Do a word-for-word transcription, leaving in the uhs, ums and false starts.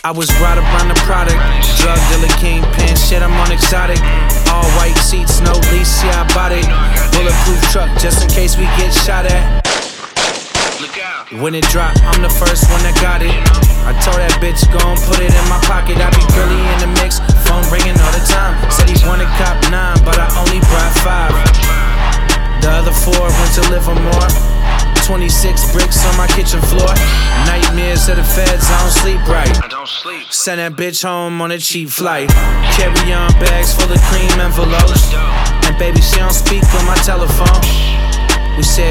I was brought up on the product. Drug dealer, kingpin, shit, I'm on exotic. All white seats, no lease, yeah, I bought it. Bulletproof truck, just in case we get shot at. When it drop, I'm the first one that got it. I told that bitch, gon' put it in my pocket. I be really in the mix, phone ringing all the time. Said he wanted cop nine, but I only brought five. The other four went to Livermore. Twenty-six bricks on my kitchen floor. Nightmares of the feds, I don't sleep right. I don't sleep. Send that bitch home on a cheap flight. Carry-on bags full of cream envelopes. And baby, she don't speak on my telephone. We said